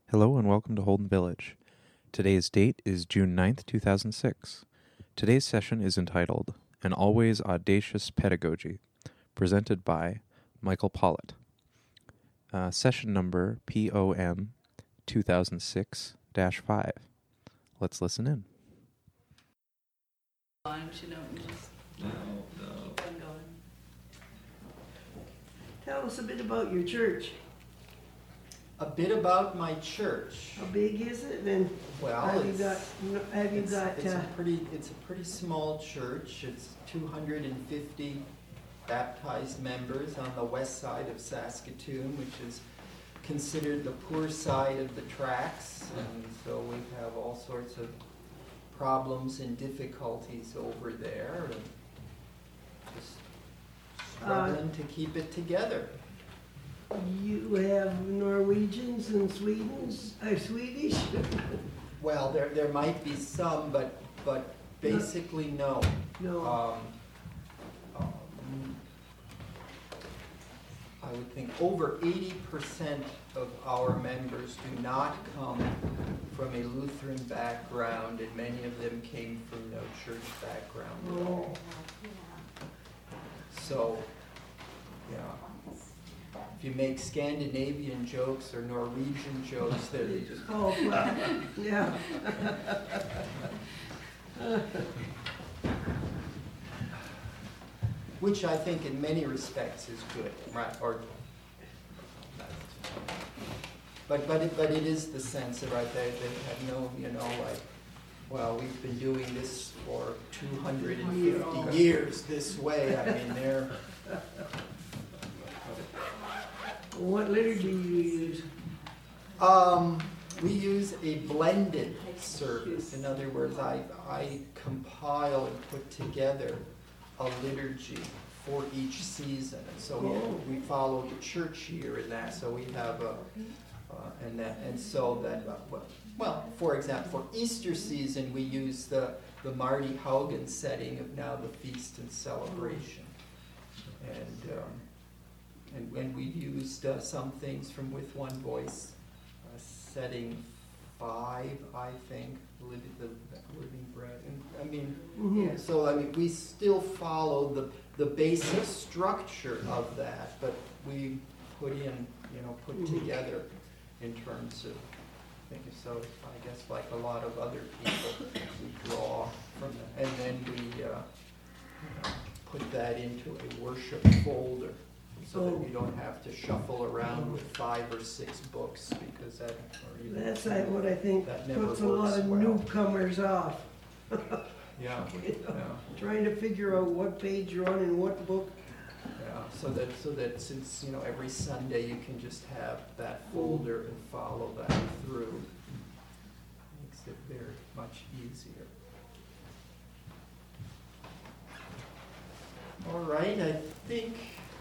Hello and welcome to Holden Village. Today's date is June 9th, 2006. Today's session is entitled An Always Audacious Pedagogy, presented by Michael Pollitt. Session number POM 2006-5. Let's listen in. Tell us a bit about your church. A bit about my church. How big is it? And Well, it's a pretty small church. It's 250 baptized members on the west side of Saskatoon, which is considered the poor side of the tracks, and so we have all sorts of problems and difficulties over there, and just struggling to keep it together. you have Norwegians and Swedish? Well, there might be some, but basically no. No. I would think over 80% of our members do not come from a Lutheran background, and many of them came from no church background at all. So, yeah. If you make Scandinavian jokes or Norwegian jokes, they're just... Oh, well, yeah. Which I think in many respects is good, right? But it is the sense that, right, they have no, well, we've been doing this for 250 years this way. I mean, they're... What liturgy do you use? We use a blended service. In other words, I compile and put together a liturgy for each season, and so we follow the church year in that. So we have for example, for Easter season we use the Marty Haugen setting of Now the Feast and Celebration, and we used some things from With One Voice, setting 5, I think, the Living Bread. And, so we still follow the basic structure of that, but we put together in terms of, so I guess like a lot of other people, we draw from that, and then we put that into a worship folder, so that we don't have to shuffle around with 5 or 6 books, because that's what I think puts a lot of newcomers off. Yeah. Trying to figure out what page you're on in what book. Yeah, so that since every Sunday you can just have that folder and follow that through, makes it very much easier. All right, I think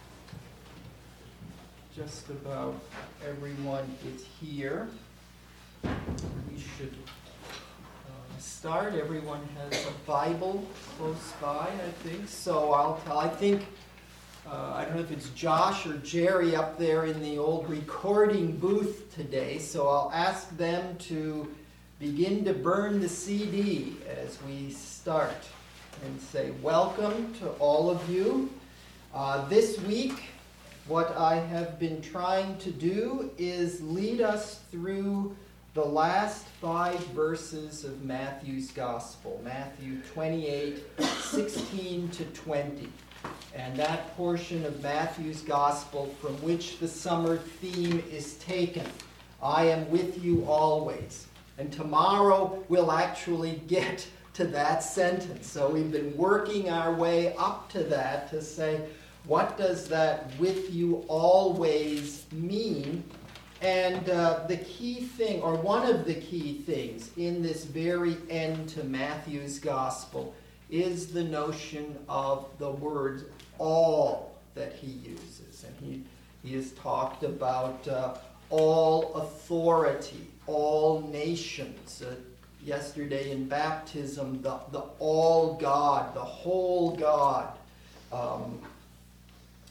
just about everyone is here. We should start. Everyone has a Bible close by, I think. So I don't know if it's Josh or Jerry up there in the old recording booth today, so I'll ask them to begin to burn the CD as we start and say welcome to all of you. This week, what I have been trying to do is lead us through the last 5 verses of Matthew's Gospel, Matthew 28, 16 to 20. And that portion of Matthew's Gospel from which the summer theme is taken. I am with you always. And tomorrow we'll actually get to that sentence. So we've been working our way up to that to say, what does that with you always mean? And the key thing, or one of the key things in this very end to Matthew's Gospel is the notion of the words all that he uses. And he has talked about all authority, all nations. Yesterday in baptism, the all God, the whole God.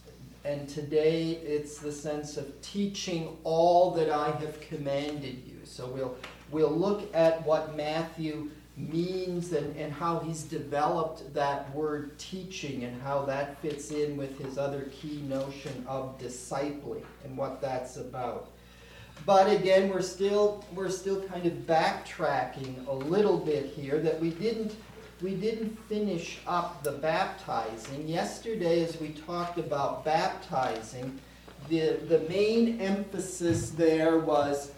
And today it's the sense of teaching all that I have commanded you. So we'll look at what Matthew means and how he's developed that word teaching and how that fits in with his other key notion of discipling and what that's about. But again, we're still kind of backtracking a little bit here, that we didn't finish up the baptizing. Yesterday, as we talked about baptizing, the main emphasis there was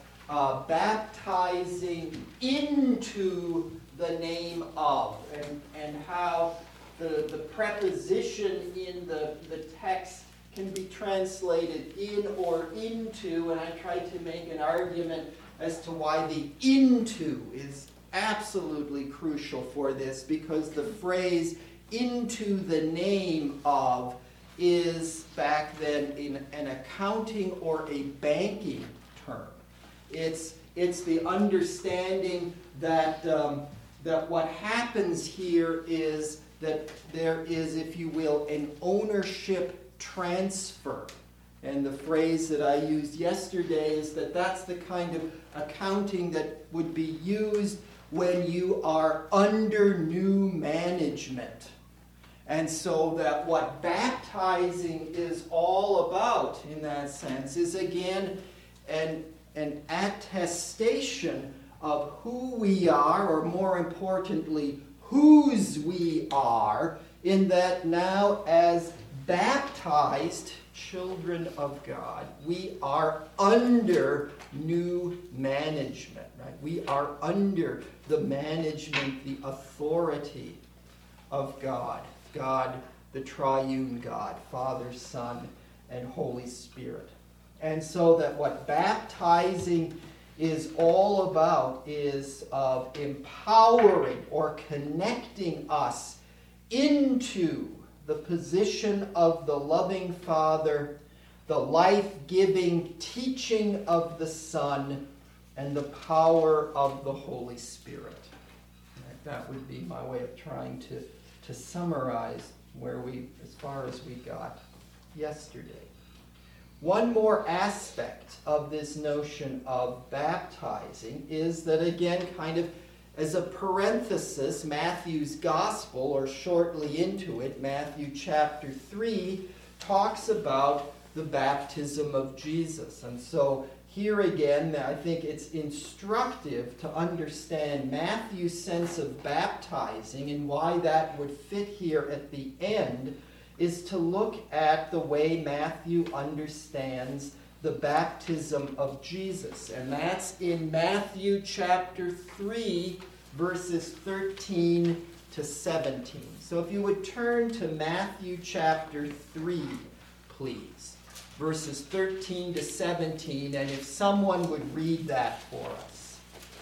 baptizing into the name of, and how the preposition in the text can be translated in or into, and I tried to make an argument as to why the into is absolutely crucial for this, because the phrase into the name of is back then in an accounting or a banking term. It's the understanding that that what happens here is that there is, if you will, an ownership transfer. And the phrase that I used yesterday is that that's the kind of accounting that would be used when you are under new management. And so that what baptizing is all about in that sense is again an attestation of who we are, or more importantly, whose we are, in that now as baptized children of God, we are under new management, right? We are under the management, the authority of God. God, the triune God, Father, Son, and Holy Spirit. And so that what baptizing is all about is of empowering or connecting us into the position of the loving Father, the life-giving teaching of the Son, and the power of the Holy Spirit. That would be my way of trying to summarize as far as we got yesterday. One more aspect of this notion of baptizing is that, again, kind of as a parenthesis, Matthew's Gospel, or shortly into it, Matthew chapter 3, talks about the baptism of Jesus. And so here again, I think it's instructive to understand Matthew's sense of baptizing, and why that would fit here at the end is to look at the way Matthew understands the baptism of Jesus. And that's in Matthew chapter 3, verses 13 to 17. So if you would turn to Matthew chapter 3, please. Verses 13 to 17, and if someone would read that for us.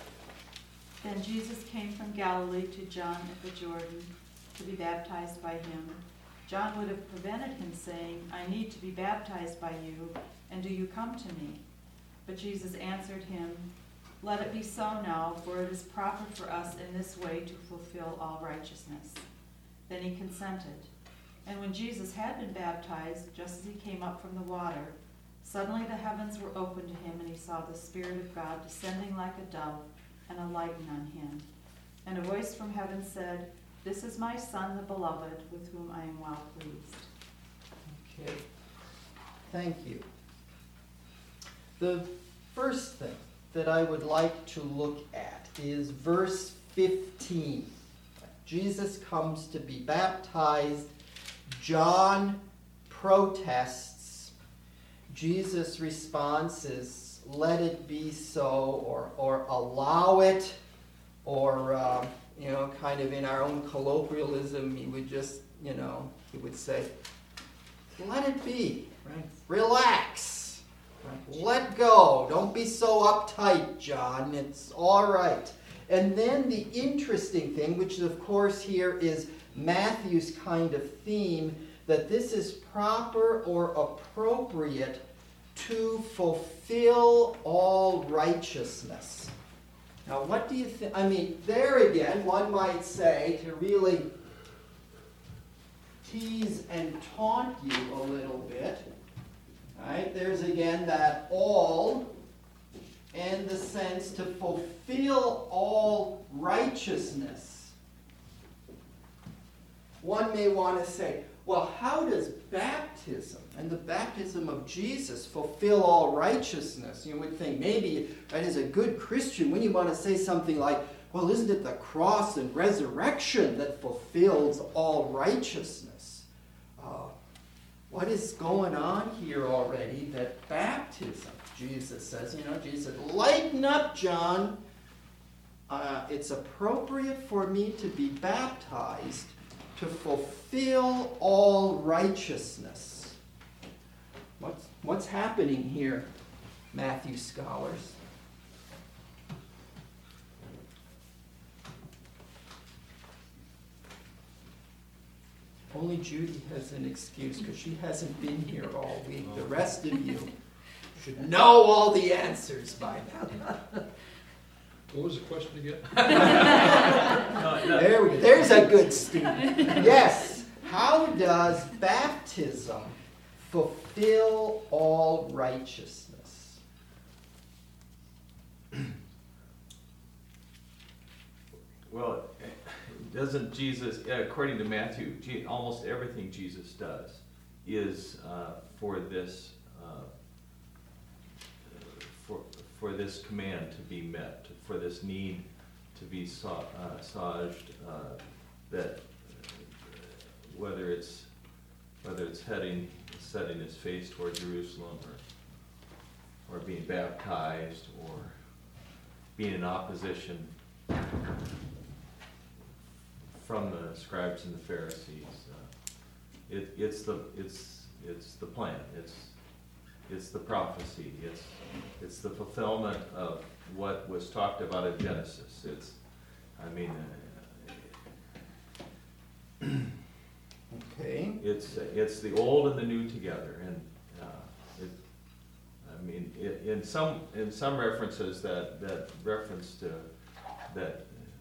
Then Jesus came from Galilee to John at the Jordan to be baptized by him. John would have prevented him, saying, I need to be baptized by you, and do you come to me? But Jesus answered him, Let it be so now, for it is proper for us in this way to fulfill all righteousness. Then he consented. And when Jesus had been baptized, just as he came up from the water, suddenly the heavens were opened to him, and he saw the Spirit of God descending like a dove and alighting on him. And a voice from heaven said, This is my Son, the Beloved, with whom I am well pleased. Okay. Thank you. The first thing that I would like to look at is verse 15. Jesus comes to be baptized. John protests. Jesus' response is, let it be so, or allow it, or, kind of in our own colloquialism, he would just, he would say, let it be, right? Relax, right? Let go. Don't be so uptight, John. It's all right. And then the interesting thing, which of course here is Matthew's kind of theme, that this is proper or appropriate to fulfill all righteousness. Now, what do you think? I mean, there again, one might say, to really tease and taunt you a little bit, Right? There's again that all, and the sense to fulfill all righteousness. One may want to say, well, how does baptism and the baptism of Jesus fulfill all righteousness? You would think maybe, right, as a good Christian, when you want to say something like, well, isn't it the cross and resurrection that fulfills all righteousness? What is going on here already that baptism, Jesus says, Jesus, lighten up, John. It's appropriate for me to be baptized to fulfill all righteousness. What's happening here, Matthew scholars? Only Judy has an excuse because she hasn't been here all week. The rest of you should know all the answers by now. What was the question again? There we go. There's a good student. Yes. How does baptism fulfill all righteousness? Well, doesn't Jesus, according to Matthew, almost everything Jesus does is for this for this command to be met, for this need to be assuaged, that whether it's setting his face toward Jerusalem, or being baptized, or being in opposition from the scribes and the Pharisees, it's the plan. It's the prophecy. It's the fulfillment of what was talked about in Genesis. Okay. It's the old and the new together, and in some references that reference to that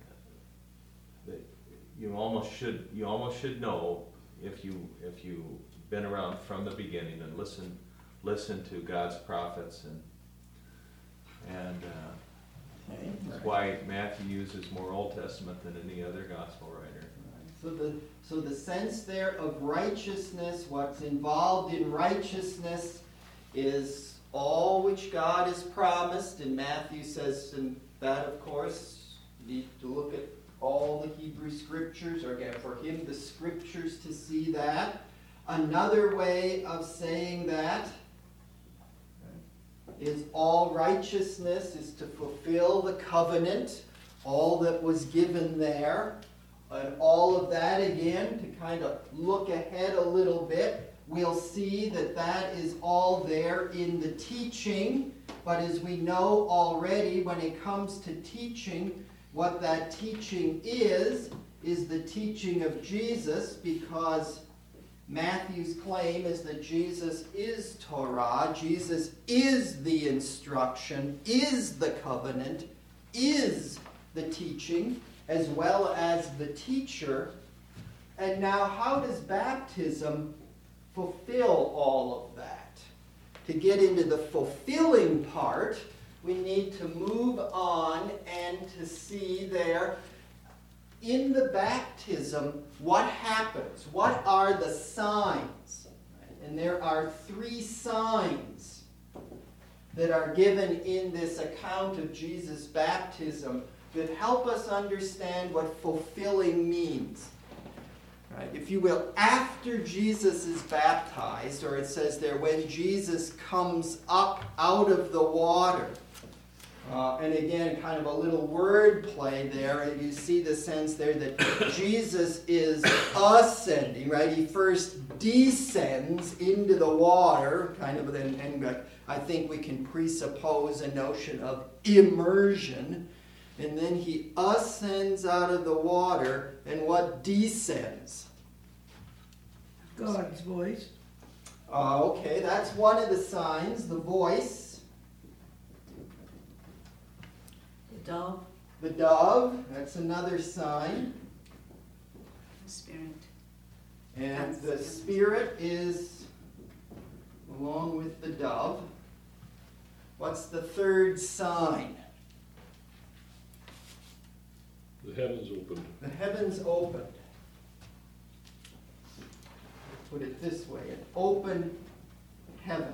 you almost should know if you've been around from the beginning and listen to God's prophets, and that's why Matthew uses more Old Testament than any other gospel writer. So the sense there of righteousness, what's involved in righteousness, is all which God has promised, and Matthew says, and that of course you need to look at all the Hebrew scriptures, or again, for him the scriptures to see that. Another way of saying that is all righteousness is to fulfill the covenant, all that was given there. And all of that, again, to kind of look ahead a little bit, we'll see that is all there in the teaching. But as we know already, when it comes to teaching, what that teaching is the teaching of Jesus, because Matthew's claim is that Jesus is Torah, Jesus is the instruction, is the covenant, is the teaching, as well as the teacher. And now, how does baptism fulfill all of that? To get into the fulfilling part, we need to move on and to see there in the baptism what happens. What are the signs? And there are 3 signs that are given in this account of Jesus' baptism that help us understand what fulfilling means. Right? If you will, after Jesus is baptized, or it says there, when Jesus comes up out of the water, and again, kind of a little word play there. You see the sense there that Jesus is ascending, right? He first descends into the water, kind of, and I think we can presuppose a notion of immersion. And then he ascends out of the water, and what descends? God's voice. Okay, that's one of the signs, the voice. Dove. The dove, that's another sign. The Spirit. And the Spirit is, along with the dove. What's the third sign? The heavens opened. The heavens opened. Put it this way, an open heaven.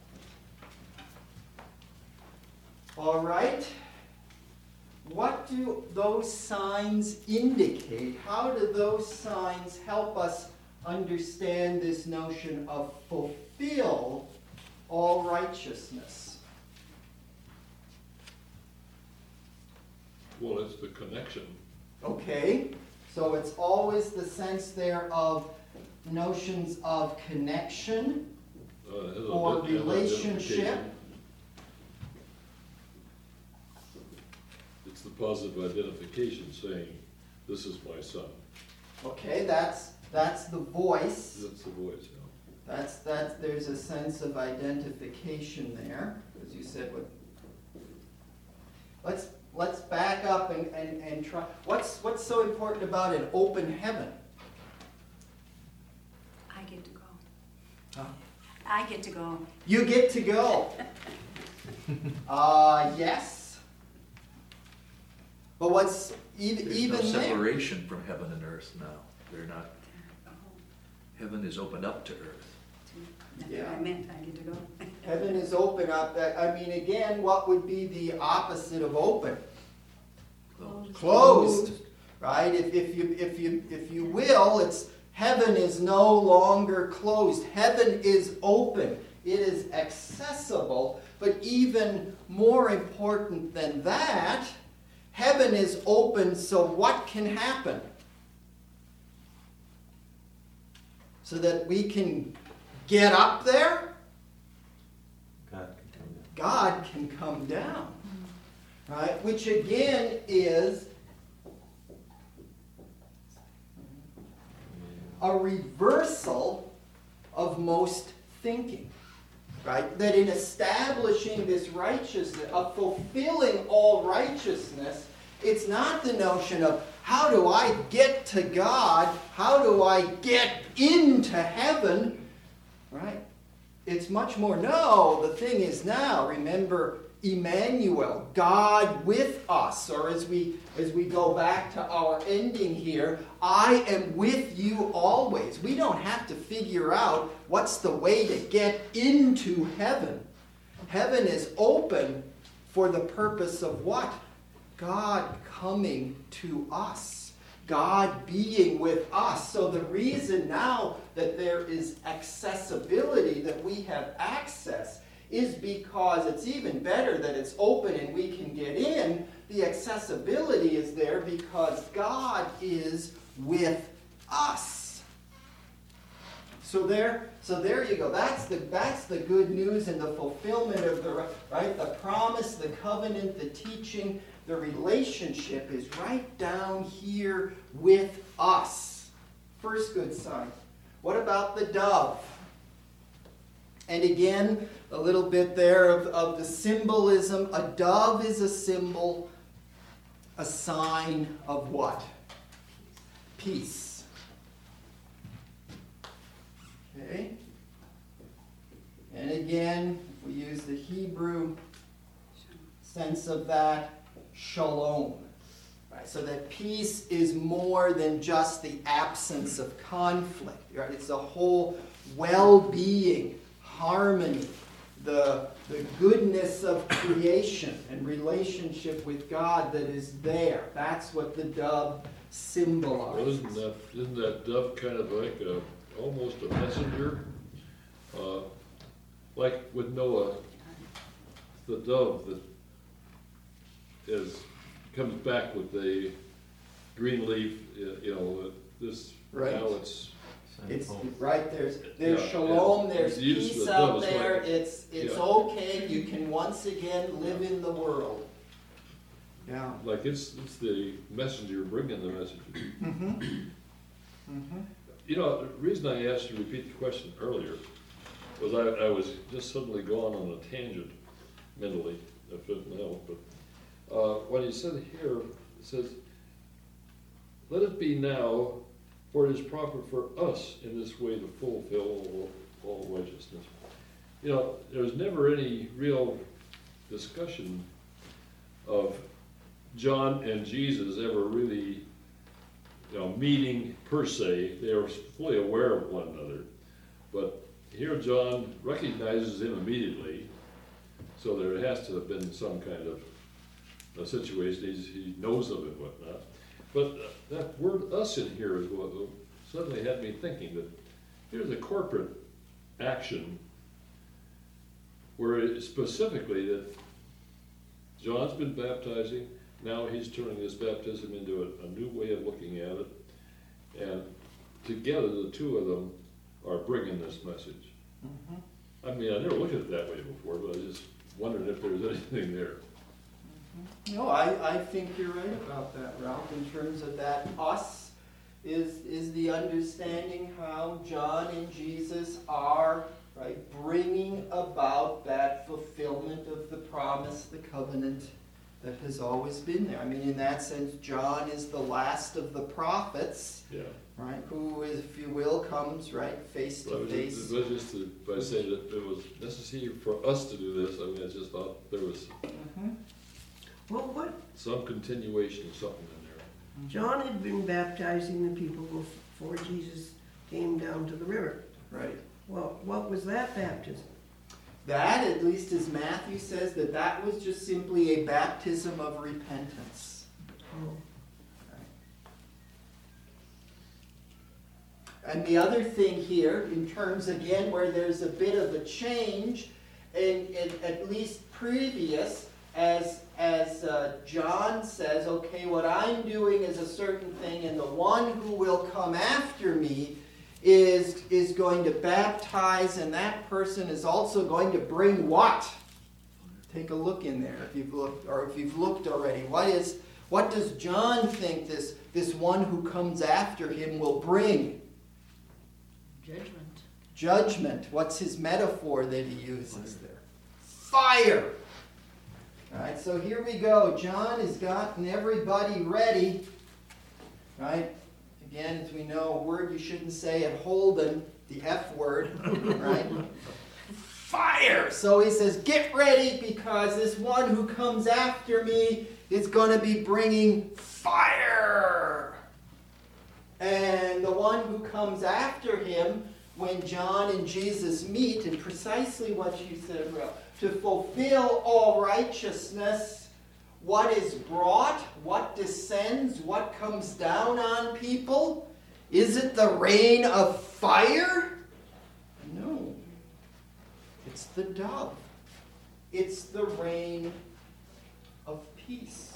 All right. What do those signs indicate? How do those signs help us understand this notion of fulfill all righteousness? Well, it's the connection. Okay, so it's always the sense there of notions of connection or relationship. It's the positive identification saying, this is my son. Okay, that's the voice. That's the voice, yeah. There's a sense of identification there, as you said. Let's back up and try. What's so important about an open heaven? I get to go. Huh? I get to go. You get to go. Yes. But what's even There's no there? separation from heaven and earth now. They're not. Heaven is opened up to earth. That's Yeah. what I meant. I get to go. Heaven is open up. Again, what would be the opposite of open? Closed, right? If you will, it's heaven is no longer closed. Heaven is open. It is accessible. But even more important than that, heaven is open, so what can happen? So that we can get up there? God can come down. God can come down. Right? Which again is a reversal of most thinking. Right? That in establishing this righteousness, of fulfilling all righteousness, it's not the notion of how do I get to God? How do I get into heaven? Right? It's much more, no, the thing is now, remember Emmanuel, God with us, or as we go back to our ending here, I am with you always. We don't have to figure out what's the way to get into heaven. Heaven is open for the purpose of what? God coming to us. God being with us. So the reason now that there is accessibility, that we have access, is because it's even better that it's open and we can get in. The accessibility is there because God is with us. So there you go. That's the good news and the fulfillment of the promise, the covenant, the teaching, the relationship is right down here with us. First good sign. What about the dove? And again, a little bit there of the symbolism. A dove is a symbol, a sign of what? Peace. Okay? And again, if we use the Hebrew sense of that, shalom. Right? So that peace is more than just the absence of conflict. Right? It's a whole well-being, harmony, the goodness of creation and relationship with God that is there. That's what the dove symbolizes. Well, isn't that dove kind of like almost a messenger? Like with Noah, the dove that comes back with the green leaf, this, Right. now it's, It's right. There's Yeah, shalom. yeah. There's The use of peace the out dove is there. like- It's Yeah. okay. You can once again live in the world. Yeah. like it's the messenger bringing the message. Mm-hmm. Mm-hmm. The reason I asked you to repeat the question earlier was I was just suddenly going on a tangent mentally, if it doesn't help, but when he said here, it says, let it be now, for it is proper for us in this way to fulfill all righteousness. you know, there was never any real discussion of John and Jesus ever really, you know, meeting per se. They were fully aware of one another. But here John recognizes him immediately, so there has to have been some kind of a situation. He knows of it and whatnot. But that word "us" in here is what suddenly had me thinking that here's a corporate action where it specifically that John's been baptizing, now he's turning this baptism into a new way of looking at it, and together the two of them are bringing this message. I mean, I never looked at it that way before, but I just wondered if there was anything there. No, I think you're right about that, Ralph, in terms of that us is the understanding how John and Jesus are, right, bringing about that fulfillment of the promise, the covenant that has always been there. I mean, in that sense, John is the last of the prophets, Yeah. right, who, if you will, comes, right, face to face. But just by saying that it was necessary for us to do this, I mean, I just thought there was Well, what, some continuation of something in there. John had been baptizing the people before Jesus came down to the river. Right. Well, what was that baptism? That, at least as Matthew says, that was just simply a baptism of repentance. Oh. And the other thing here, in terms again where there's a bit of a change, and at least previous, as John says, okay, what I'm doing is a certain thing, and the one who will come after me is going to baptize, and that person is also going to bring what? Take a look in there if you've looked, or if you've looked already. What does John think this one who comes after him will bring? Judgment. Judgment. What's his metaphor that he uses there? Fire. All right, so here we go. John has gotten everybody ready. Right? Again, as we know, a word you shouldn't say at Holden, the F word, right? Fire! So he says, get ready because this one who comes after me is going to be bringing fire. And the one who comes after him, when John and Jesus meet, and precisely what you said, Ralph, to fulfill all righteousness, what is brought, what descends, what comes down on people? Is it the rain of fire? No. It's the dove. It's the rain of peace.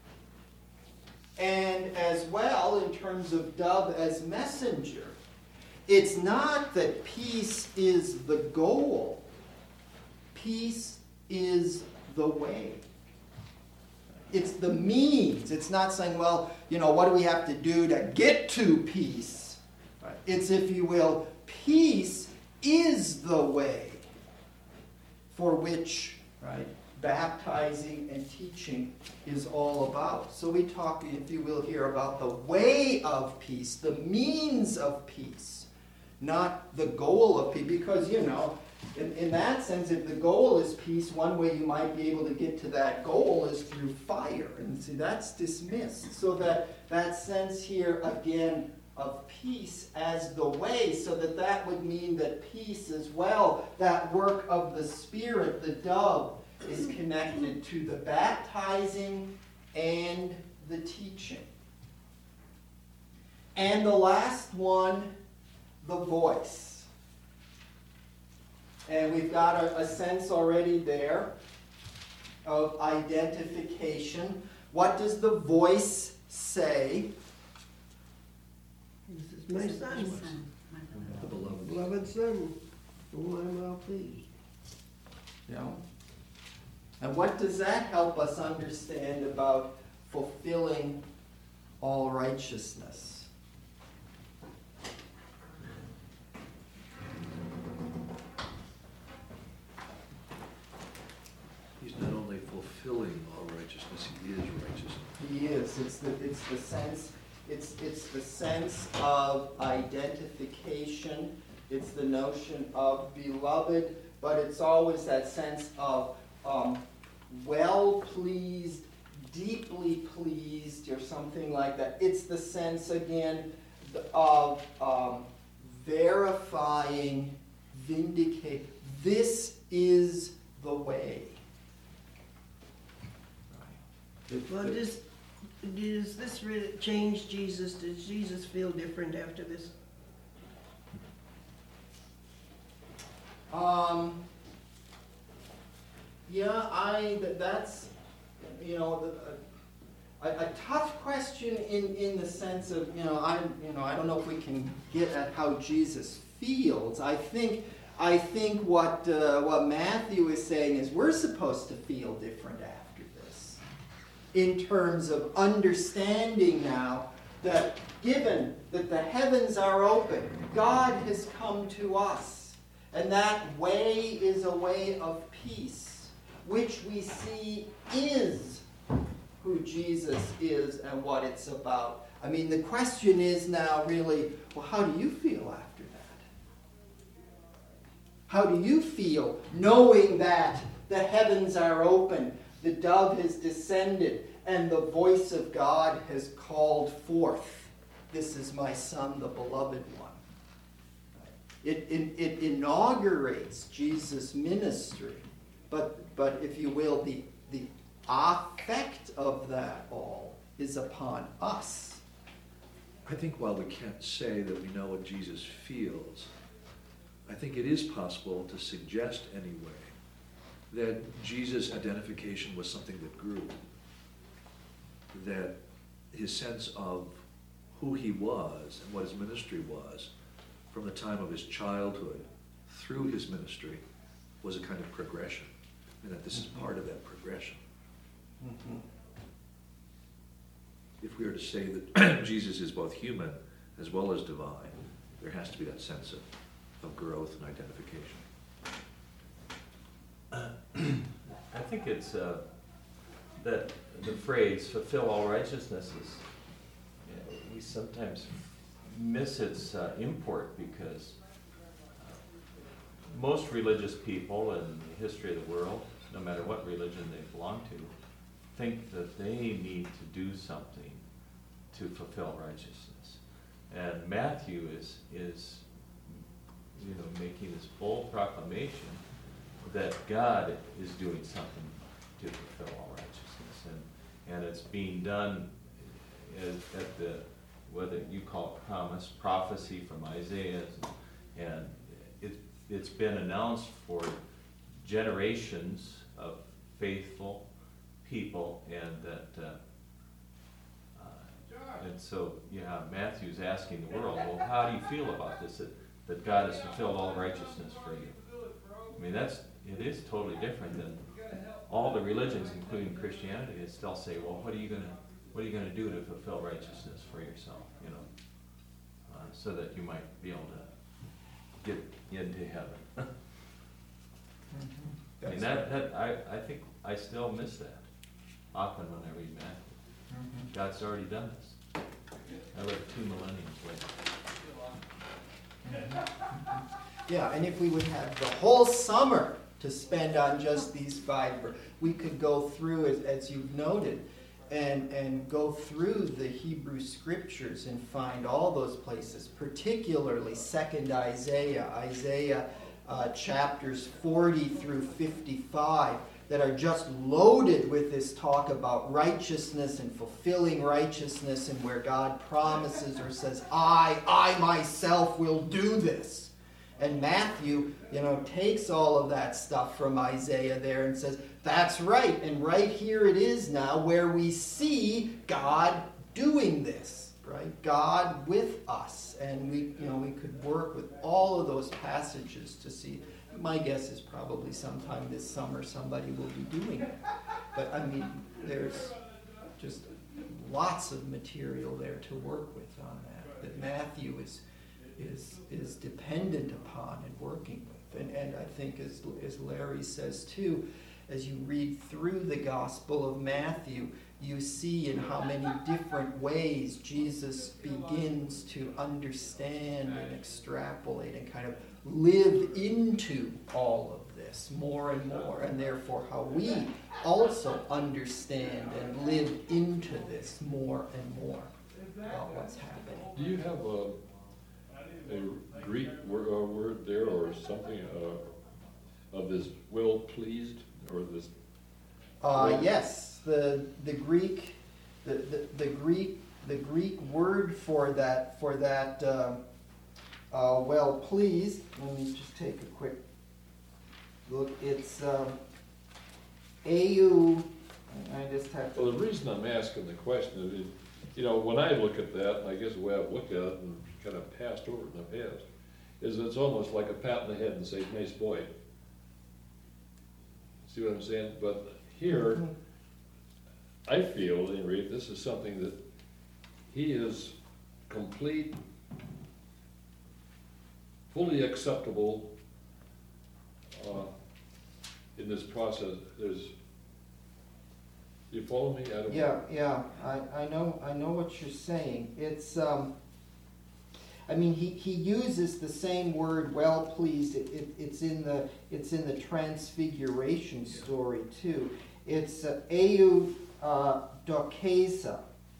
And as well, in terms of dove as messenger, it's not that peace is the goal. Peace is the way. It's the means. It's not saying, well, you know, what do we have to do to get to peace? Right. It's, if you will, peace is the way for which, right, baptizing and teaching is all about. So we talk, if you will, here about the way of peace, the means of peace, not the goal of peace. Because, you know, in that sense, if the goal is peace, one way you might be able to get to that goal is through fire. And see, that's dismissed. So that sense here, again, of peace as the way, so that would mean that peace as well, that work of the Spirit, the dove, is connected to the baptizing and the teaching. And the last one, the voice. And we've got a sense already there of identification. What does the voice say? This is my son, The beloved. beloved son, whom I'm well pleased. You know? And what does that help us understand about fulfilling all righteousness? He's not only fulfilling all righteousness, he is righteousness. He is. It's the sense of identification. It's the notion of beloved. but it's always that sense of well-pleased, deeply pleased, or something like that. It's the sense, again, of verifying, vindicate. This is the way. Well, does this really change Jesus? Does Jesus feel different after this? That's, a tough question in the sense of, I don't know if we can get at how Jesus feels. I think what Matthew is saying is we're supposed to feel different after this, in terms of understanding now that given that the heavens are open, God has come to us, and that way is a way of peace, which we see is who Jesus is and what it's about. I mean, the question is now really, well, how do you feel after that? How do you feel knowing that the heavens are open, the dove has descended, and the voice of God has called forth, "This is my Son, the beloved one"? It inaugurates Jesus' ministry, but if you will, the effect of that all is upon us. I think while we can't say that we know what Jesus feels, I think it is possible to suggest anyway that Jesus' identification was something that grew, that his sense of who he was and what his ministry was from the time of his childhood through his ministry was a kind of progression, and that this is part of that progression. Mm-hmm. If we are to say that Jesus is both human as well as divine, there has to be that sense of growth and identification. I think it's that the phrase "fulfill all righteousness" is, we sometimes miss its import, because most religious people in the history of the world, no matter what religion they belong to, think that they need to do something to fulfill righteousness. And Matthew is making this bold proclamation that God is doing something to fulfill all righteousness, and it's being done at the, whether you call it promise, prophecy from Isaiah, and it's been announced for generations of faithful people, and so Matthew's asking the world, well, how do you feel about this, that God has fulfilled all righteousness for you? I mean, it is totally different than all the religions, including Christianity, that still say, well, what are you going to do to fulfill righteousness for yourself, so that you might be able to get into heaven. Mm-hmm. I mean, I think I still miss that often when I read Matthew. Mm-hmm. God's already done this. I live 2 millenniums later. Yeah, and if we would have the whole summer to spend on just these 5, we could go through, as you've noted, and go through the Hebrew Scriptures and find all those places, particularly 2nd Isaiah chapters 40 through 55, that are just loaded with this talk about righteousness and fulfilling righteousness, and where God promises or says, I myself will do this. And Matthew, takes all of that stuff from Isaiah there and says, that's right. And right here it is now where we see God doing this, right? God with us. And we could work with all of those passages to see. My guess is probably sometime this summer somebody will be doing it. But I mean, there's just lots of material there to work with on that Matthew is dependent upon and working with. And I think, as Larry says too, as you read through the Gospel of Matthew, you see in how many different ways Jesus begins to understand and extrapolate and kind of live into all of this more and more, and therefore how we also understand and live into this more and more about what's happening. Do you have a Greek word there or something of this well pleased or this? Yes, the Greek word for that well pleased. Let me just take a quick look. It's eu. I just have to. Well, the reason I'm asking the question is, when I look at that, and I guess the way I've looked at it and kind of passed over it in the past, is it's almost like a pat on the head and say, "Nice boy." See what I'm saying? But here, I feel, at any rate, this is something that he is complete, fully acceptable in this process. You follow me? I don't know. Yeah. I know what you're saying. It's he uses the same word, well pleased. It's in the Transfiguration story too. It's eu dokesa,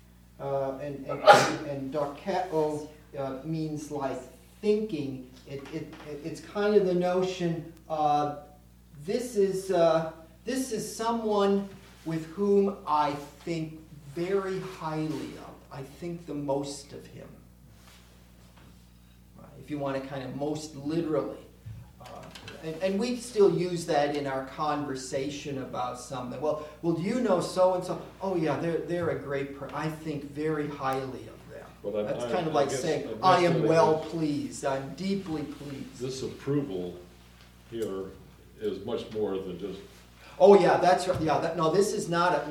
and dokeo means like thinking. It's kind of the notion. This is someone with whom I think very highly of. I think the most of him. Right? If you want to kind of most literally. And we still use that in our conversation about something. Well, do you know so-and-so? Oh yeah, they're a great person. I think very highly of them. Well, That's kind of like saying, I am well pleased. I'm deeply pleased. This approval here is much more than just. Oh yeah, that's right. Yeah, this is not a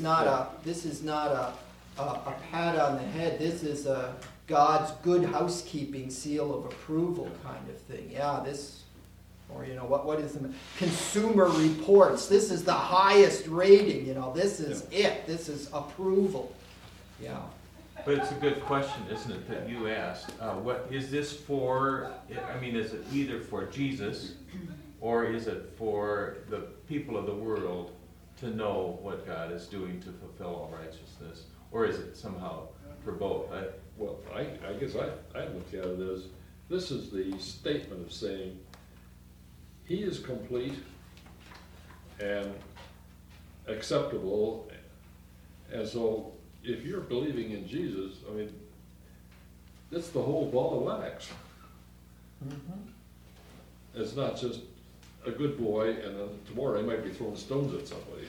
pat on the head. This is a God's good housekeeping seal of approval kind of thing. Yeah, or what is the Consumer Reports? This is the highest rating. This is it. This is approval. Yeah. But it's a good question, isn't it, that you asked? What is this for? Is it either for Jesus, or is it for the people of the world to know what God is doing to fulfill all righteousness, or is it somehow for both? I guess I look at it as this is the statement of saying he is complete and acceptable, and so if you're believing in Jesus, that's the whole ball of wax. Mm-hmm. It's not just a good boy, and then tomorrow he might be throwing stones at somebody.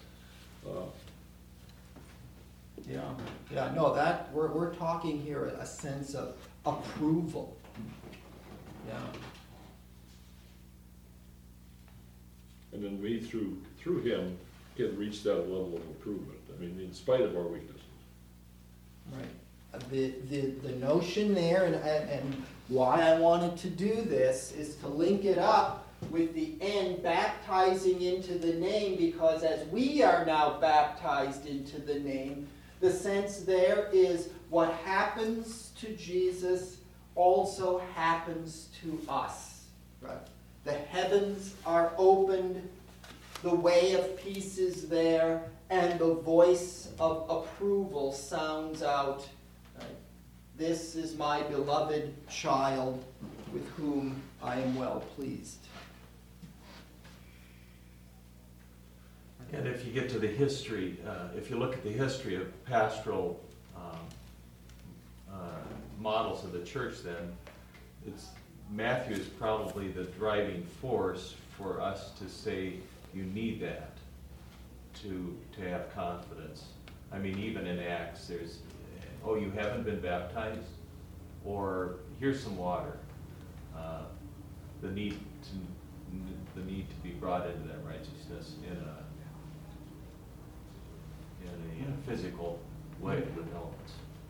Yeah. No, that we're talking here a sense of approval. Yeah. And then we, through him, can reach that level of improvement. In spite of our weaknesses. Right. The notion there, and why I wanted to do this, is to link it up with the end, baptizing into the name, because as we are now baptized into the name, the sense there is what happens to Jesus also happens to us. Right? The heavens are opened, the way of peace is there, and the voice of approval sounds out. Right? This is my beloved child with whom I am well pleased. And if you get to the history, if you look at the history of pastoral models of the church, then Matthew is probably the driving force for us to say you need that to have confidence. Even in Acts, there's, you haven't been baptized, or here's some water. The need to be brought into that righteousness in a physical way with elements.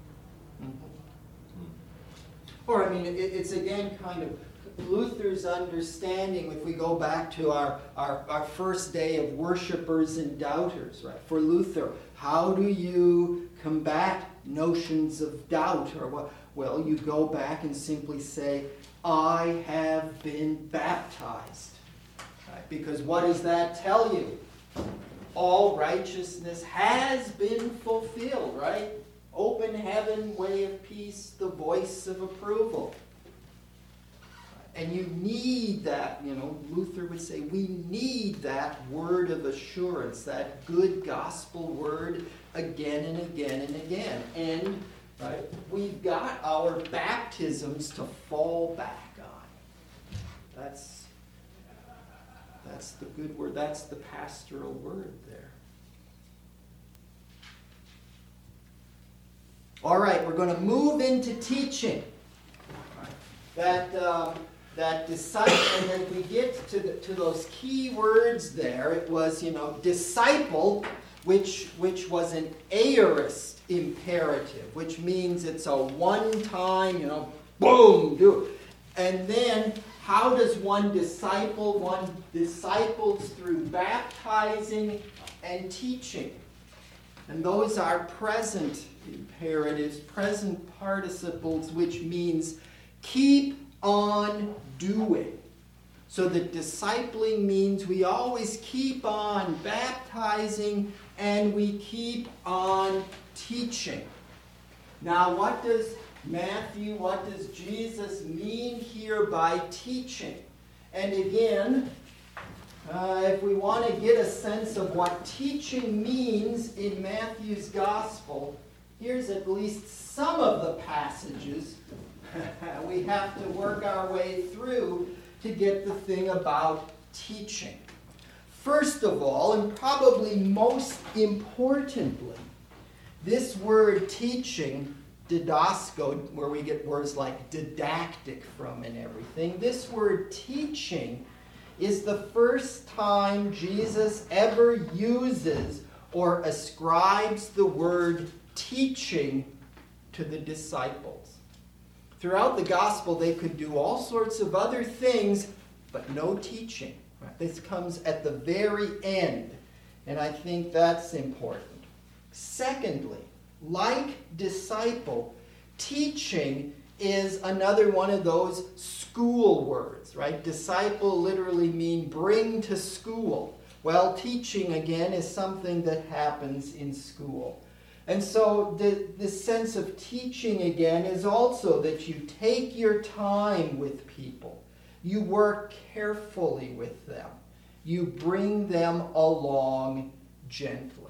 Or, it's again kind of Luther's understanding, if we go back to our first day of worshipers and doubters, right? For Luther, how do you combat notions of doubt? Or what? Well, you go back and simply say, I have been baptized. Right? Because what does that tell you? All righteousness has been fulfilled, right? Open heaven, way of peace, the voice of approval. And you need that, Luther would say, we need that word of assurance, that good gospel word again and again and again. And right, we've got our baptisms to fall back on. That's the good word. That's the pastoral word there. All right, we're going to move into teaching. That disciple, and then we get to those key words there. It was, disciple, which was an aorist imperative, which means it's a one-time, boom, do it. And then, how does one disciple? One disciples through baptizing and teaching. And those are present imperatives, present participles, which means keep on doing. So that discipling means we always keep on baptizing and we keep on teaching. Now, what does Jesus mean here by teaching? And again, if we want to get a sense of what teaching means in Matthew's Gospel, here's at least some of the passages we have to work our way through to get the thing about teaching. First of all, and probably most importantly, this word teaching, didasko, where we get words like didactic from and everything, this word teaching is the first time Jesus ever uses or ascribes the word teaching to the disciples. Throughout the gospel, they could do all sorts of other things, but no teaching. Right? This comes at the very end, and I think that's important. Secondly, like disciple, teaching is another one of those school words, right? Disciple literally mean bring to school. Well, teaching, again, is something that happens in school. And so the sense of teaching, again, is also that you take your time with people. You work carefully with them. You bring them along gently.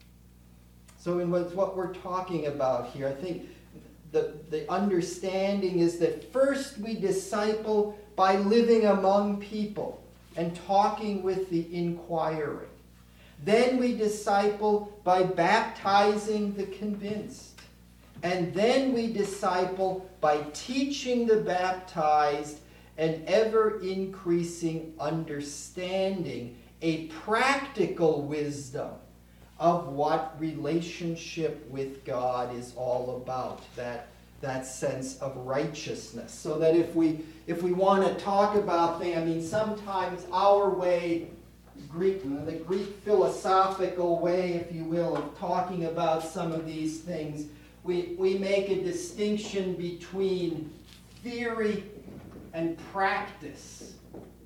So in what we're talking about here, I think the understanding is that first we disciple by living among people and talking with the inquiring. Then we disciple by baptizing the convinced. And then we disciple by teaching the baptized an ever-increasing understanding, a practical wisdom of what relationship with God is all about, that sense of righteousness. So that if we want to talk about things, sometimes our way, the Greek philosophical way, if you will, of talking about some of these things, we make a distinction between theory and practice.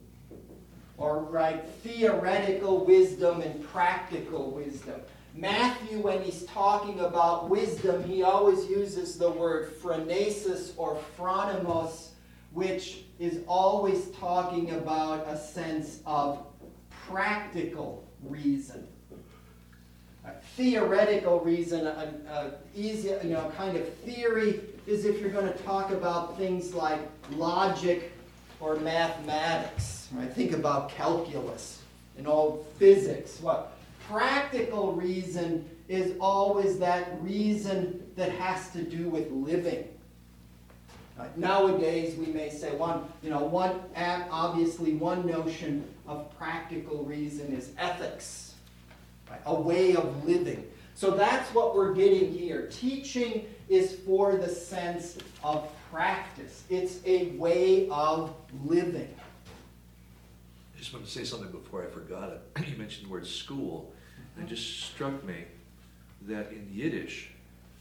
Or theoretical wisdom and practical wisdom. Matthew, when he's talking about wisdom, he always uses the word phronesis or phronimos, which is always talking about a sense of practical reason. Theoretical reason, easy, kind of theory, is if you're going to talk about things like logic or mathematics. Right? Think about calculus and all physics. What practical reason is always that reason that has to do with living. Nowadays, we may say obviously one notion of practical reason is ethics, right? A way of living. So that's what we're getting here. Teaching is for the sense of practice. It's a way of living. I just wanted to say something before I forgot it. You mentioned the word school, and it just struck me that in Yiddish,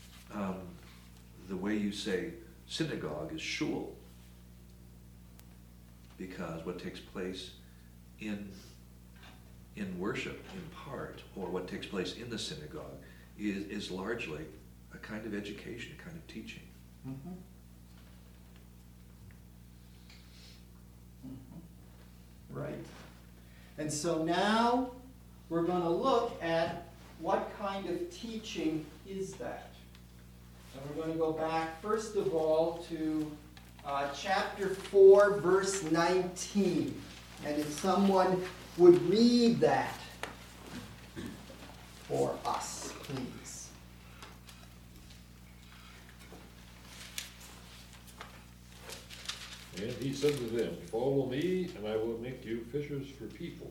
the way you say synagogue is shul, because what takes place in worship, in part, or what takes place in the synagogue, is largely a kind of education, a kind of teaching. Mm-hmm. Right. And so now we're going to look at what kind of teaching is that. And we're going to go back, first of all, to chapter 4, verse 19. And if someone would read that for us, please. And he said to them, "Follow me, and I will make you fishers for people."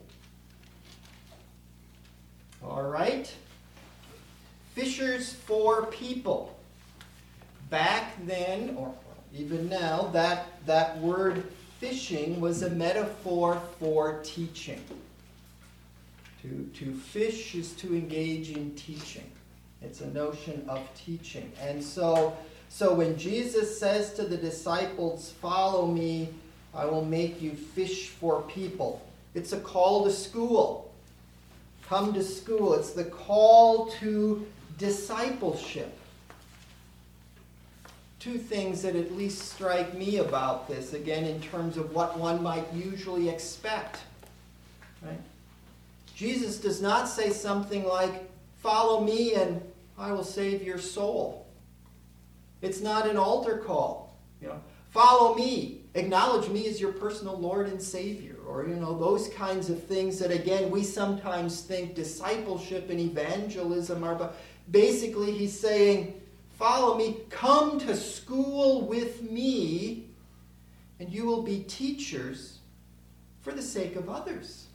All right. Fishers for people. Back then, or even now, that word fishing was a metaphor for teaching. To fish is to engage in teaching. It's a notion of teaching. And so when Jesus says to the disciples, "Follow me, I will make you fish for people," it's a call to school. Come to school. It's the call to discipleship. Two things that at least strike me about this, again, in terms of what one might usually expect. Right? Jesus does not say something like, "Follow me and I will save your soul." It's not an altar call. Follow me. Acknowledge me as your personal Lord and Savior. Or, those kinds of things that, again, we sometimes think discipleship and evangelism are. But basically, he's saying, follow me, come to school with me, and you will be teachers for the sake of others.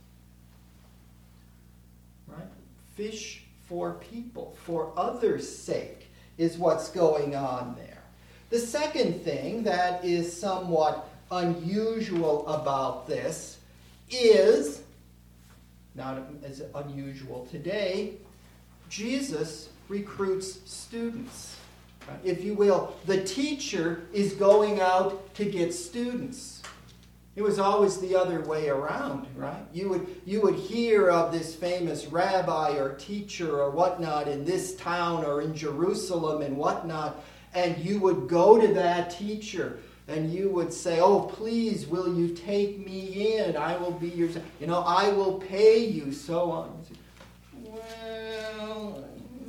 Right? Fish for people, for others' sake, is what's going on there. The second thing that is somewhat unusual about this is, not as unusual today, Jesus recruits students. If you will, the teacher is going out to get students. It was always the other way around, right? You would hear of this famous rabbi or teacher or whatnot in this town or in Jerusalem and whatnot, and you would go to that teacher and you would say, "Oh, please, will you take me in? I will be your, I will pay you," so on. Well,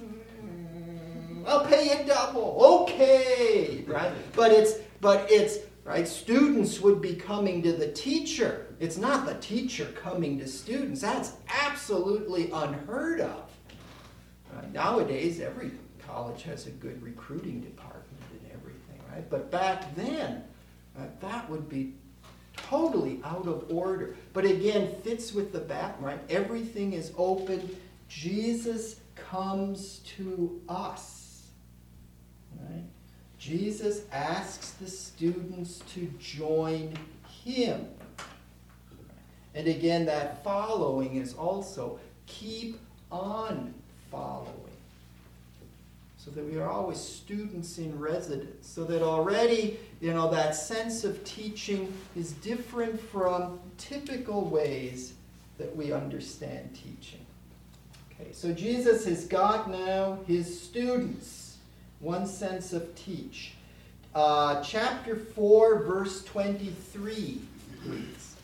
I'll pay you double. Okay, right? But it's right. Students would be coming to the teacher. It's not the teacher coming to students. That's absolutely unheard of. Right? Nowadays, every college has a good recruiting department and everything, right? But back then, that would be totally out of order. But again, fits with the background, right? Everything is open. Jesus comes to us, right? Jesus asks the students to join him. And again, that following is also keep on following. So that we are always students in residence. So that already, that sense of teaching is different from typical ways that we understand teaching. Okay, so Jesus has got now his students. One sense of teach. Chapter 4, verse 23, please.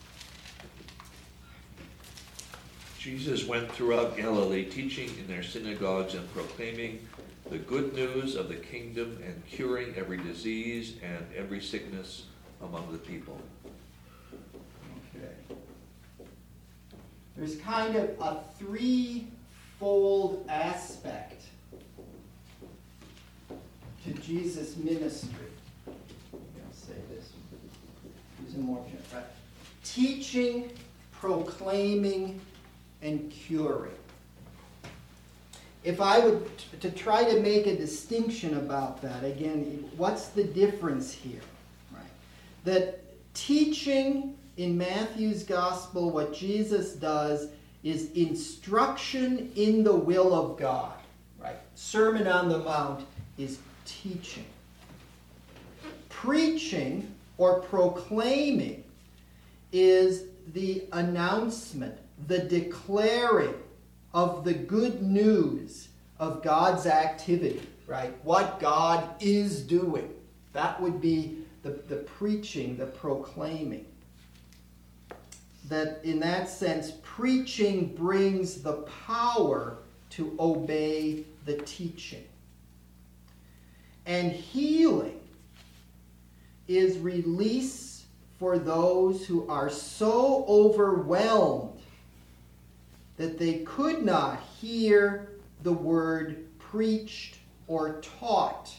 Jesus went throughout Galilee, teaching in their synagogues and proclaiming the good news of the kingdom and curing every disease and every sickness among the people. Okay. There's kind of a threefold aspect to Jesus' ministry. I'll say this. Using more, right? Teaching, proclaiming, and curing. If I would to try to make a distinction about that, again, what's the difference here? Right? That teaching in Matthew's gospel, what Jesus does is instruction in the will of God. Right? Sermon on the Mount is teaching. Preaching or proclaiming is the announcement, the declaring of the good news of God's activity, right? What God is doing. That would be the preaching, the proclaiming. That in that sense, preaching brings the power to obey the teaching. And healing is release for those who are so overwhelmed that they could not hear the word preached or taught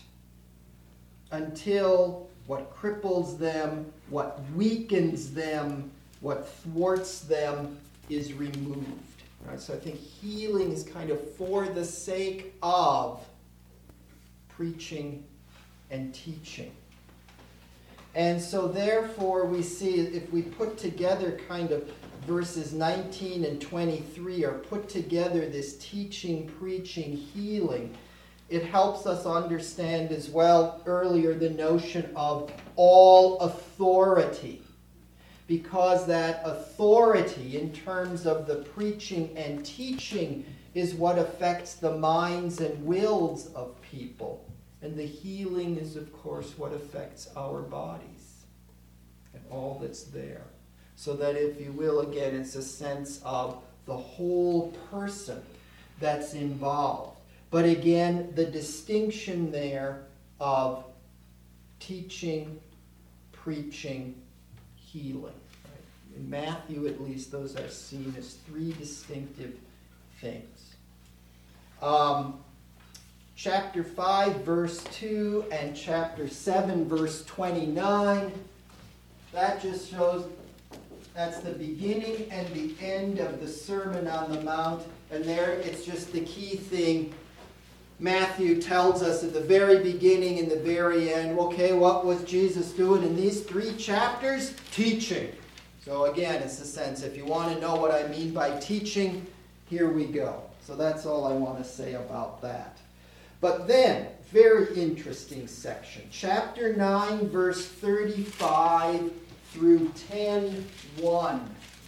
until what cripples them, what weakens them, what thwarts them is removed. Right? So I think healing is kind of for the sake of preaching and teaching. And so therefore we see, if we put together kind of verses 19 and 23, or put together this teaching, preaching, healing, it helps us understand as well earlier the notion of all authority. Because that authority in terms of the preaching and teaching is what affects the minds and wills of people. And the healing is, of course, what affects our bodies and all that's there. So that, if you will, again, it's a sense of the whole person that's involved. But again, the distinction there of teaching, preaching, healing. Right? In Matthew, at least, those are seen as three distinctive things. Chapter 5, verse 2, and chapter 7, verse 29, that just shows that's the beginning and the end of the Sermon on the Mount. And there, it's just the key thing. Matthew tells us at the very beginning and the very end, okay, what was Jesus doing in these 3 chapters? Teaching. So again, it's a sense, if you want to know what I mean by teaching, here we go. So that's all I want to say about that. But then, very interesting section. Chapter 9, verse 35 through 10:1.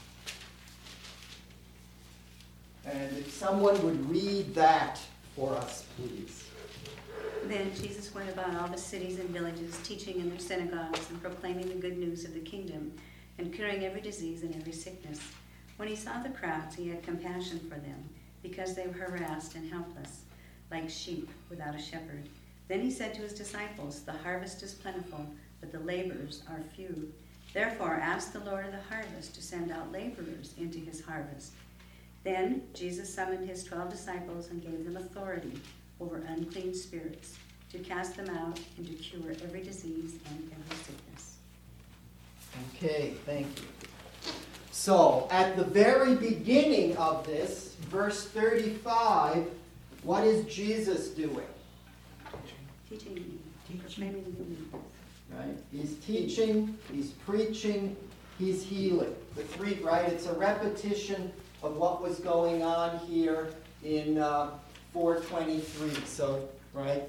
And if someone would read that for us, please. Then Jesus went about all the cities and villages, teaching in their synagogues and proclaiming the good news of the kingdom and curing every disease and every sickness. When he saw the crowds, he had compassion for them, because they were harassed and helpless, like sheep without a shepherd. Then he said to his disciples, "The harvest is plentiful, but the laborers are few. Therefore ask the Lord of the harvest to send out laborers into his harvest." Then Jesus summoned his 12 disciples and gave them authority over unclean spirits, to cast them out and to cure every disease and every sickness. Okay, thank you. So, at the very beginning of this, verse 35, what is Jesus doing? Teaching, proclaiming the good news. Right? He's teaching, he's preaching, he's healing. The 3, right? It's a repetition of what was going on here in 4:23. So, right?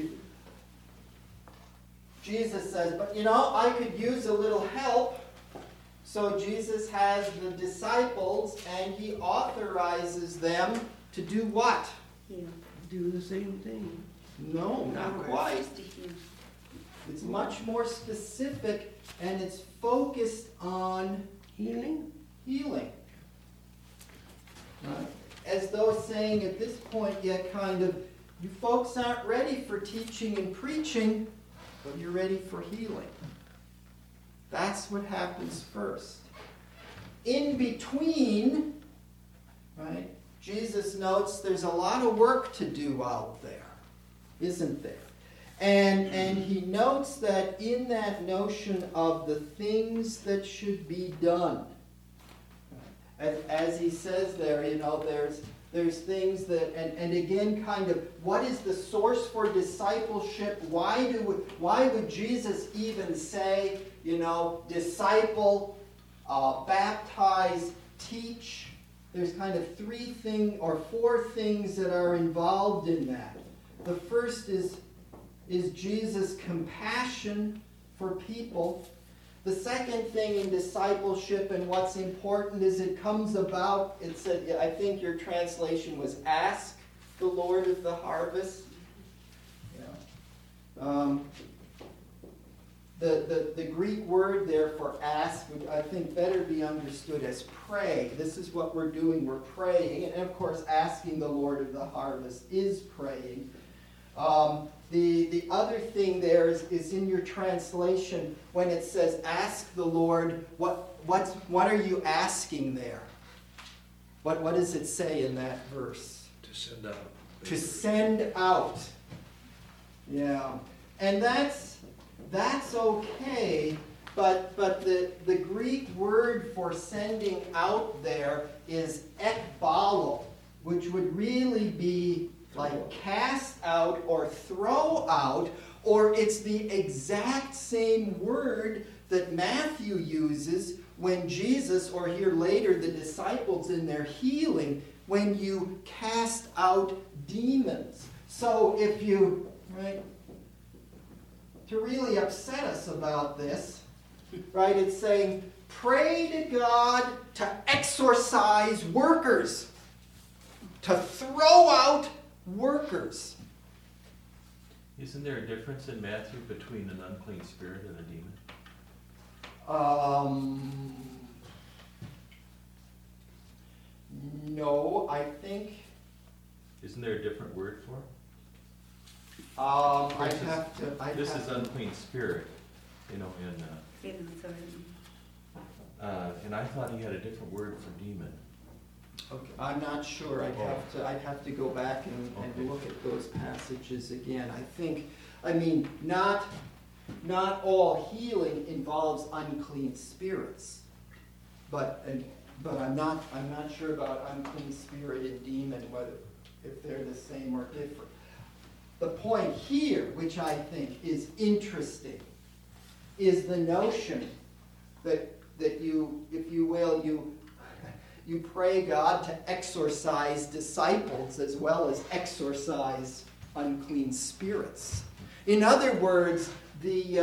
Jesus says, but I could use a little help. So Jesus has the disciples, and he authorizes them to do what? Heal. Do the same thing. No, not quite. Just to heal. It's much more specific, and it's focused on Healing? healing. Right? As though saying at this point, yet kind of, you folks aren't ready for teaching and preaching, but you're ready for healing. That's what happens first. In between, right, Jesus notes there's a lot of work to do out there, isn't there? And he notes that in that notion of the things that should be done, as he says there, there's things that, and again, kind of, what is the source for discipleship? Why would Jesus even say, disciple, baptize, teach? There's kind of 4 things that are involved in that. The first is Jesus' compassion for people. The second thing in discipleship and what's important is it comes about, it said, I think your translation was ask the Lord of the harvest. Yeah. The Greek word there for ask would, I think, better be understood as pray. This is what we're doing. We're praying. And, of course, asking the Lord of the harvest is praying. The other thing there is in your translation when it says ask the Lord, what are you asking there? What does it say in that verse? To send out. To send out. Yeah. And that's okay, but the Greek word for sending out there is ekbalo, which would really be like cast out or throw out, or it's the exact same word that Matthew uses when Jesus, or here later the disciples in their healing, when you cast out demons. So if you, right, to really upset us about this, right, it's saying, pray to God to exorcise workers, to throw out workers. Isn't there a difference in Matthew between an unclean spirit and a demon? No, I think. Isn't there a different word for it? This is unclean spirit, in and I thought he had a different word for demon. Okay, I'm not sure. I'd have to go back and look at those passages again. Not all healing involves unclean spirits, but I'm not sure about unclean spirit and demon, whether if they're the same or different. The point here, which I think is interesting, is the notion that you, if you will, you pray God to exorcise disciples as well as exorcise unclean spirits. In other words, the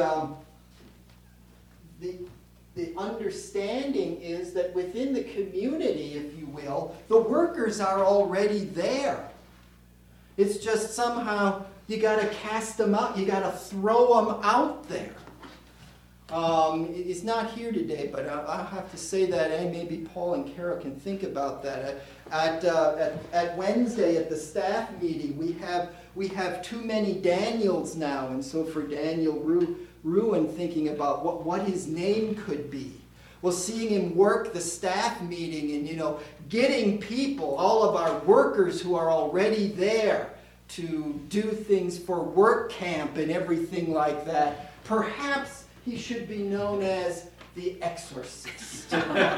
understanding is that within the community, if you will, the workers are already there. It's just somehow you got to cast them out. You got to throw them out there. It's not here today, but I'll have to say that, and maybe Paul and Kara can think about that. At Wednesday at the staff meeting, we have too many Daniels now, and so for Daniel Ruin thinking about what his name could be. Well, seeing him work the staff meeting and, getting people, all of our workers who are already there to do things for work camp and everything like that, perhaps he should be known as the exorcist.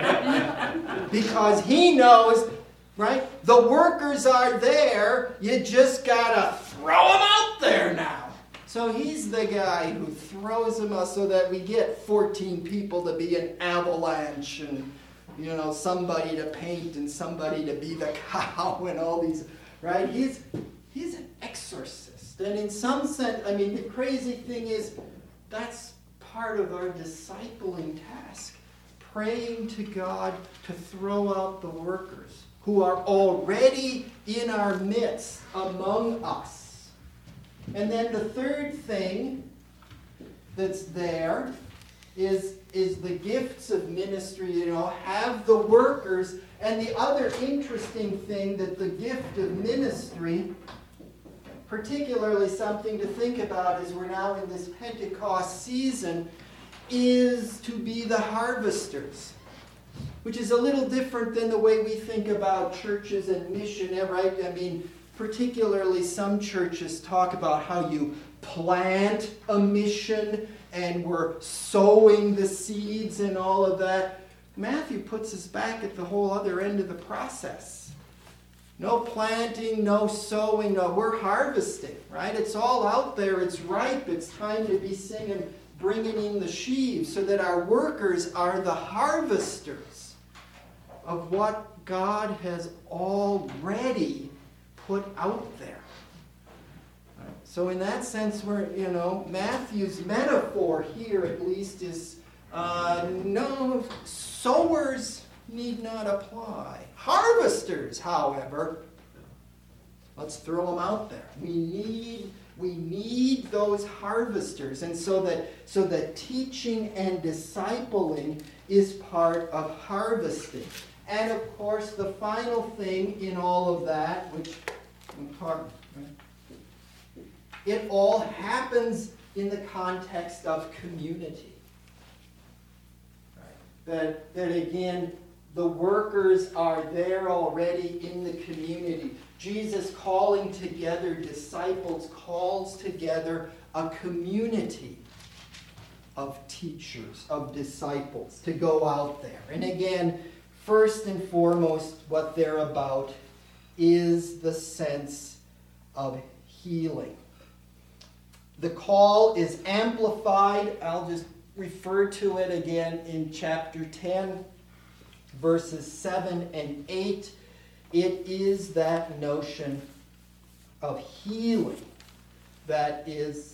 Because he knows, right? The workers are there, you just got to throw them out there now. So he's the guy who throws them out so that we get 14 people to be an avalanche and, somebody to paint and somebody to be the cow and all these, right? He's an exorcist. And in some sense, the crazy thing is that's part of our discipling task. Praying to God to throw out the workers who are already in our midst among us. And then the third thing that's there is the gifts of ministry, have the workers. And the other interesting thing that the gift of ministry, particularly something to think about as we're now in this Pentecost season, is to be the harvesters, which is a little different than the way we think about churches and mission, right? Particularly some churches talk about how you plant a mission and we're sowing the seeds and all of that. Matthew puts us back at the whole other end of the process. No planting, no sowing, no, we're harvesting, right? It's all out there, it's ripe, it's time to be singing, bringing in the sheaves, so that our workers are the harvesters of what God has already put out there. So in that sense, we're, Matthew's metaphor here at least is No, sowers need not apply. Harvesters, however, let's throw them out there. We need those harvesters, and so that teaching and discipling is part of harvesting. And of course, the final thing in all of that, which I'm talking, it all happens in the context of community. Right? That again, the workers are there already in the community. Jesus calling together disciples calls together a community of teachers, of disciples to go out there. And again, first and foremost, what they're about is the sense of healing. The call is amplified. I'll just refer to it again in chapter 10, verses 7 and 8. It is that notion of healing that is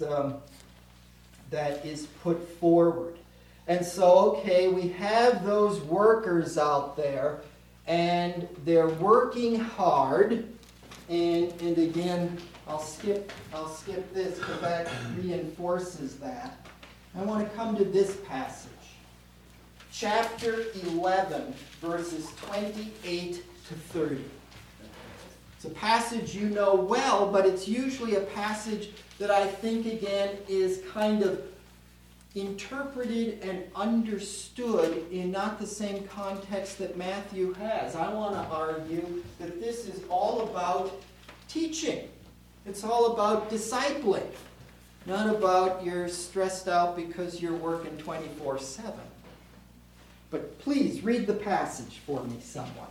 put forward. And so, okay, we have those workers out there, and they're working hard. And again, I'll skip this because that reinforces that. I want to come to this passage. Chapter 11, verses 28 to 30. It's a passage you know well, but it's usually a passage that I think, again, is kind of interpreted and understood in not the same context that Matthew has. I want to argue that this is all about teaching. It's all about discipling, not about you're stressed out because you're working 24/7. But please read the passage for me, someone.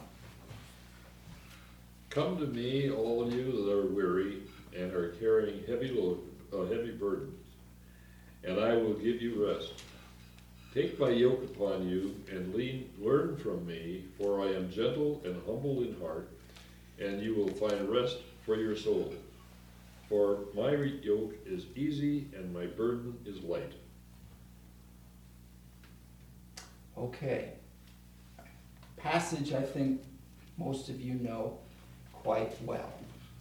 Come to me, all you that are weary and are carrying heavy burdens, and I will give you rest. Take my yoke upon you and learn from me, for I am gentle and humble in heart, and you will find rest for your soul. For my yoke is easy and my burden is light. Okay. Passage I think most of you know quite well.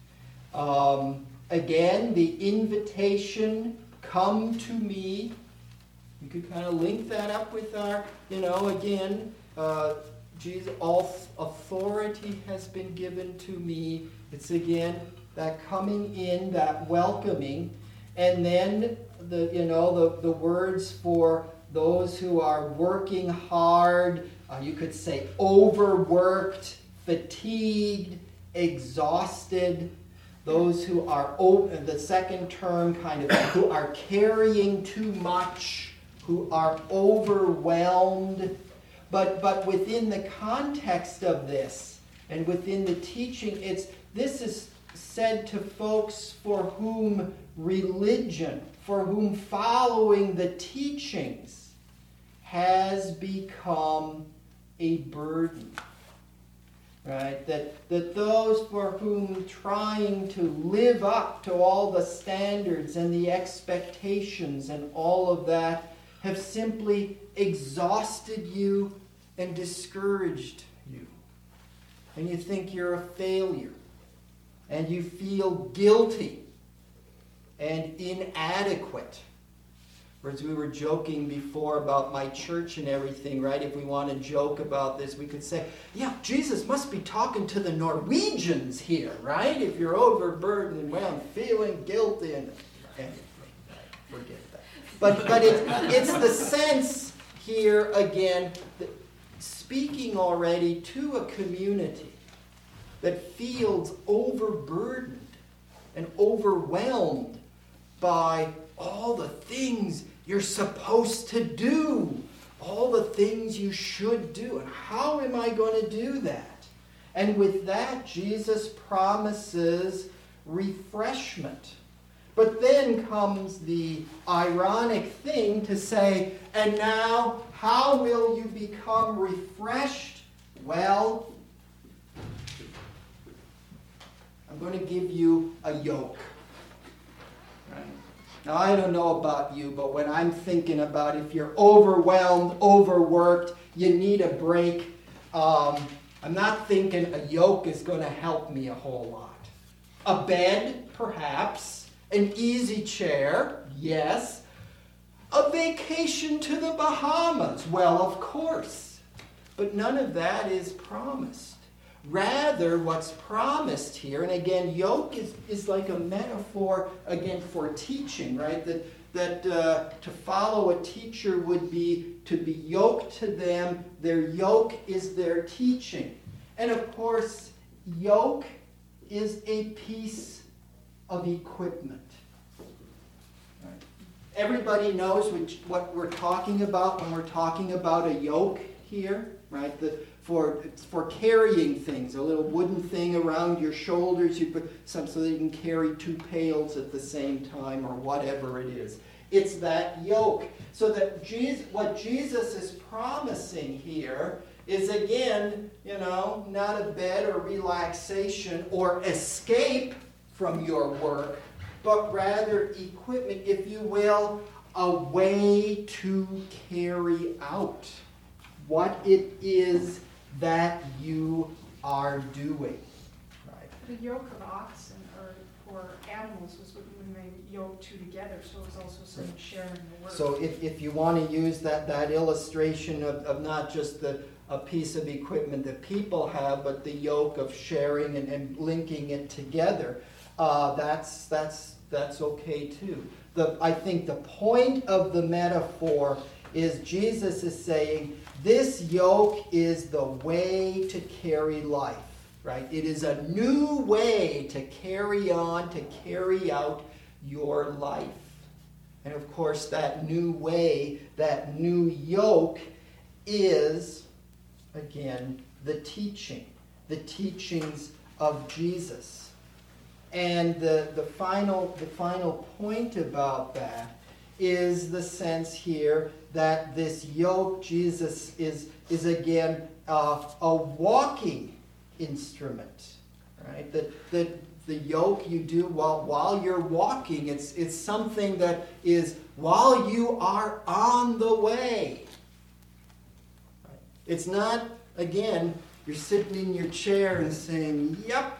Again, the invitation, come to me. You could kind of link that up with our, again, Jesus, all authority has been given to me. It's again that coming in, that welcoming, and then the words for those who are working hard, you could say overworked, fatigued, exhausted, those who are, the second term kind of, who are carrying too much, who are overwhelmed. But within the context of this, and within the teaching, this is said to folks for whom religion, for whom following the teachings has become a burden. Right? That those for whom trying to live up to all the standards and the expectations and all of that have simply exhausted you and discouraged you. And you think you're a failure. And you feel guilty and inadequate. Whereas we were joking before about my church and everything, right? If we want to joke about this, we could say, yeah, Jesus must be talking to the Norwegians here, right? If you're overburdened, well, I'm feeling guilty and everything. Forget that. But it's the sense here, again, that speaking already to a community that feels overburdened and overwhelmed by all the things you're supposed to do, all the things you should do. And how am I going to do that? And with that, Jesus promises refreshment. But then comes the ironic thing to say, and now, how will you become refreshed? Well, I'm going to give you a yoke. Right? Now, I don't know about you, but when I'm thinking about if you're overwhelmed, overworked, you need a break, I'm not thinking a yoke is going to help me a whole lot. A bed, perhaps. An easy chair, yes. A vacation to the Bahamas, well, of course. But none of that is promised. Rather, what's promised here, and again, yoke is like a metaphor, again, for teaching, right? That to follow a teacher would be to be yoked to them. Their yoke is their teaching. And of course, yoke is a piece of equipment. Right? Everybody knows what we're talking about when we're talking about a yoke here, right? It's for carrying things, a little wooden thing around your shoulders, you put some so that you can carry 2 pails at the same time or whatever it is. It's that yoke. So that what Jesus is promising here is, again, not a bed or relaxation or escape from your work, but rather equipment, if you will, a way to carry out what it is that you are doing. Right? The yoke of oxen or animals was when they yoked 2 together, so it was also some sharing the work. So if you want to use that illustration of not just a piece of equipment that people have, but the yoke of sharing and linking it together, that's okay too. I think the point of the metaphor is Jesus is saying, this yoke is the way to carry life, right? It is a new way to carry on, to carry out your life. And of course, that new way, that new yoke is, again, the teachings of Jesus. And the final point about that is the sense here that this yoke, Jesus is again a walking instrument, right? That the yoke you do while you're walking, it's something that is while you are on the way. Right? It's not, again, you're sitting in your chair and saying, yep.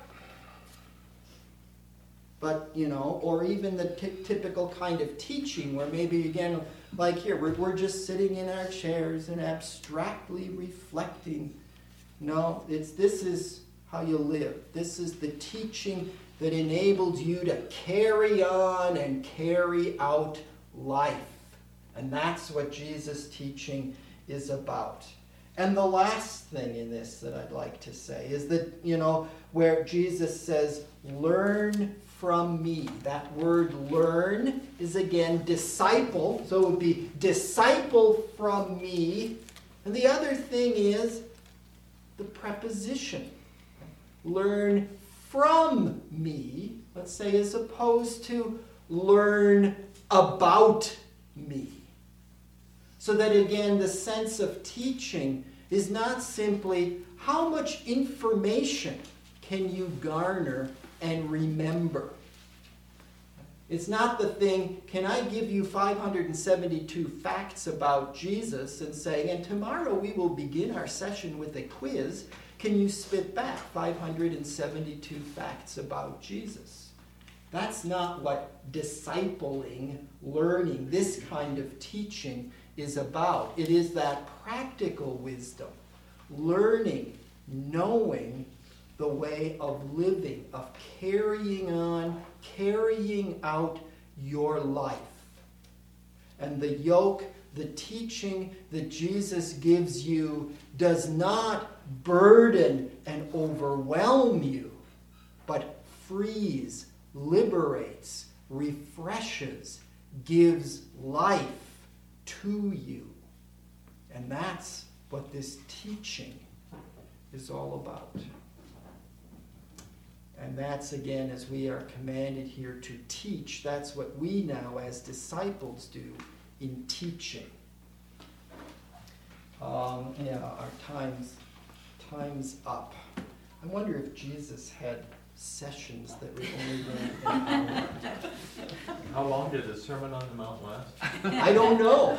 But, or even the typical kind of teaching where maybe, again, like here, we're just sitting in our chairs and abstractly reflecting. No, this is how you live. This is the teaching that enables you to carry on and carry out life. And that's what Jesus' teaching is about. And the last thing in this that I'd like to say is that, where Jesus says, learn from me. That word learn is again disciple. So it would be disciple from me. And the other thing is the preposition. Learn from me, let's say, as opposed to learn about me. So that again, the sense of teaching is not simply how much information can you garner and remember. It's not the thing, can I give you 572 facts about Jesus and say, and tomorrow we will begin our session with a quiz. Can you spit back 572 facts about Jesus? That's not what discipling, learning, this kind of teaching is about. It is that practical wisdom, learning, knowing the way of living, of carrying on, carrying out your life. And the yoke, the teaching that Jesus gives you does not burden and overwhelm you, but frees, liberates, refreshes, gives life to you. And that's what this teaching is all about. And that's, again, as we are commanded here to teach, that's what we now as disciples do in teaching. Our time's up. I wonder if Jesus had sessions that we only ran an hour. How long did the Sermon on the Mount last? I don't know.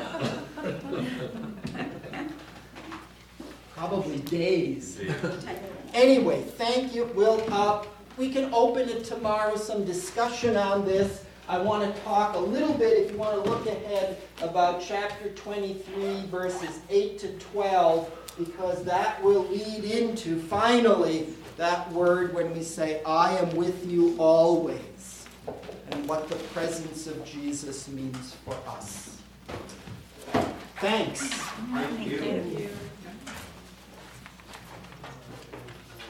Probably days. Anyway, thank you. We can open it tomorrow, some discussion on this. I want to talk a little bit, if you want to look ahead, about chapter 23, verses 8 to 12, because that will lead into, finally, that word when we say, I am with you always, and what the presence of Jesus means for us. Thanks. Thank you.